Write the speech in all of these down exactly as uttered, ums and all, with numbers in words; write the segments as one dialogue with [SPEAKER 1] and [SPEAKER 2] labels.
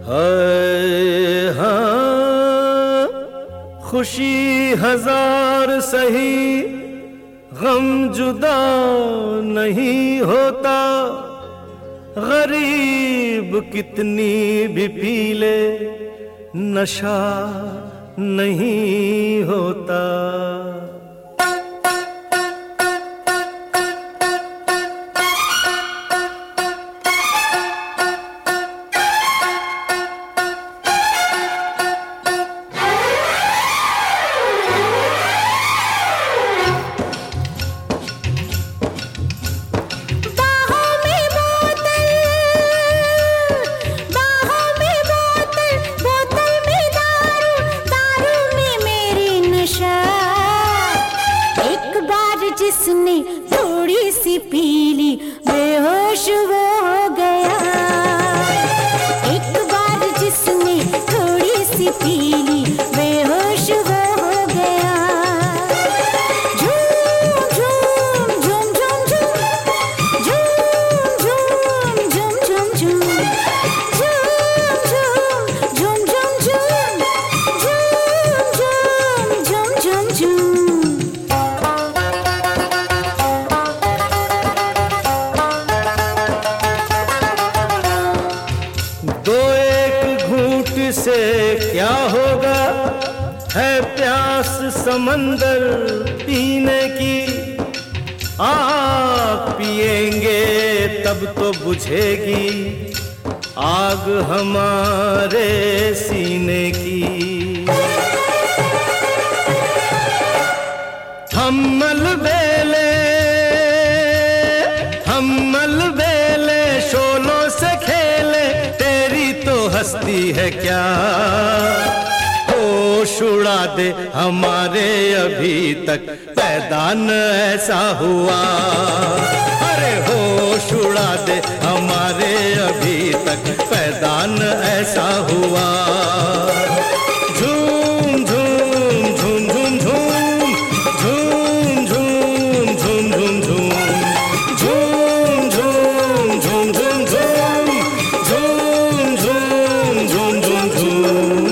[SPEAKER 1] हाय हाँ, खुशी हजार सही, गम जुदा नहीं होता। गरीब कितनी भी पी ले, नशा नहीं होता।
[SPEAKER 2] जिसने थोड़ी सी पीली बेहोश वो हो गया। एक बार जिसने थोड़ी सी पीली बेहोश वो हो गया। झूम झूम झूम झूम झूम झूम झूम झूम झूम झूम झूम झूम झूम झूम झूम झूम।
[SPEAKER 1] दो एक घूंट से क्या होगा, है प्यास समंदर पीने की। आग पिएंगे तब तो बुझेगी आग हमारे सीने की। हम मलबेले हम मलबेले शोलों से खेले, तेरी तो हस्ती है क्या। होश उड़ा दे हमारे अभी तक पैदा न ऐसा हुआ। अरे होश उड़ा दे हमारे अभी तक पैदा न ऐसा हुआ। झूम झूम झूम झूम झूम झूम झूम झूम झूम झूम झूम झूम झूम झूम झूम झूम झूम झूम झूम।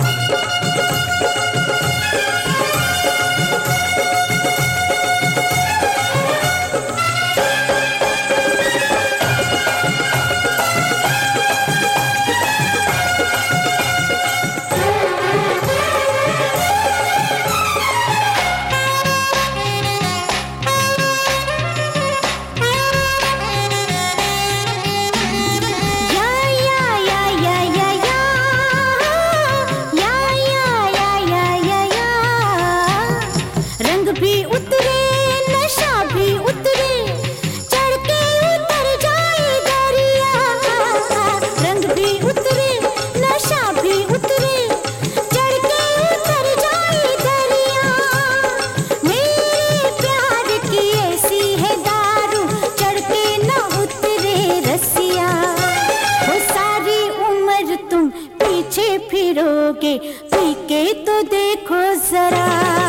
[SPEAKER 2] फिरोगे पी के तो देखो जरा।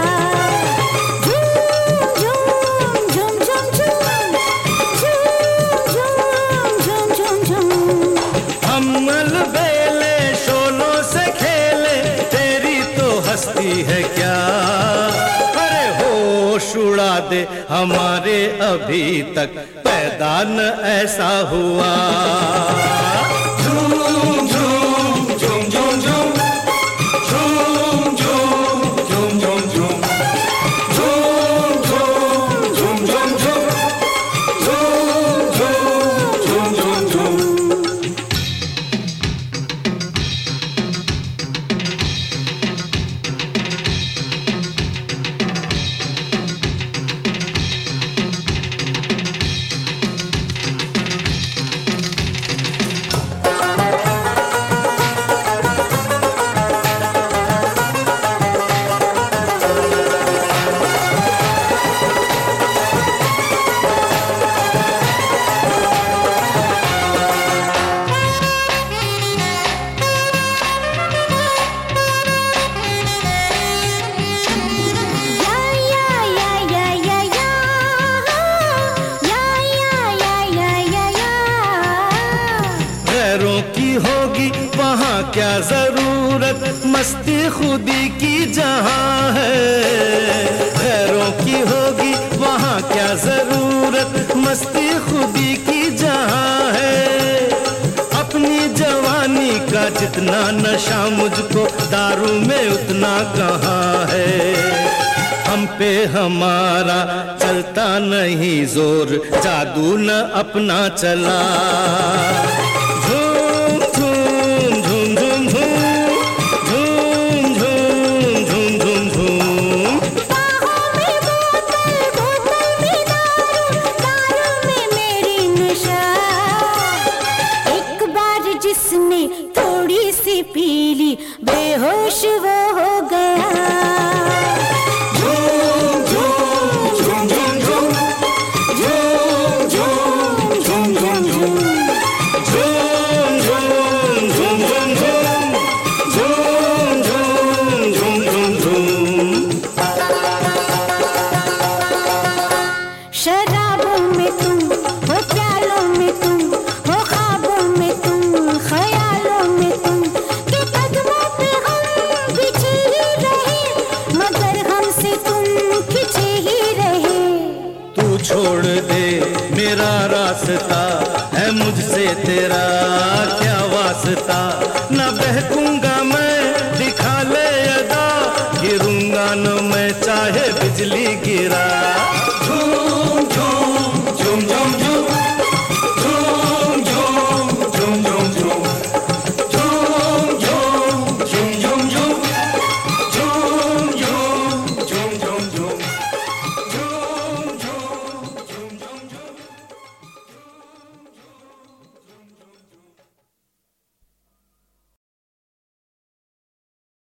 [SPEAKER 2] झूम झूम झूम झूम झूम झूम झूम झूम।
[SPEAKER 1] हम मलबेले शोलों से खेले, तेरी तो हस्ती है क्या। अरे होश उड़ा दे हमारे अभी तक पैदा न ऐसा हुआ। वहाँ क्या जरूरत मस्ती खुदी की जहाँ है, गैरों की होगी वहाँ क्या जरूरत मस्ती खुदी की जहाँ है। अपनी जवानी का जितना नशा मुझको दारू में उतना कहाँ है। हम पे हमारा चलता नहीं जोर, जादू न अपना चला। झूम झूम झूम झूम झूम झूम झूम झूम झूम झूम।
[SPEAKER 2] बाहों में बोतल, बोतल में दारू, दारू में मेरी नशा। एक बार जिसने थोड़ी सी पी ली बेहोश वो हो गया। शराबों में तुम हो, प्यालों में तुम हो, ख्वाबों में तुम, ख्यालों में तुम, के कदमों पे हम पीछे ही रहे, मगर हमसे तुम खींचे ही रहे।
[SPEAKER 1] तू छोड़ दे मेरा रास्ता, है मुझसे तेरा क्या वास्ता। न बहकूंगा मैं दिखा ले अदा, गिरूंगा न मैं चाहे बिजली गिरा।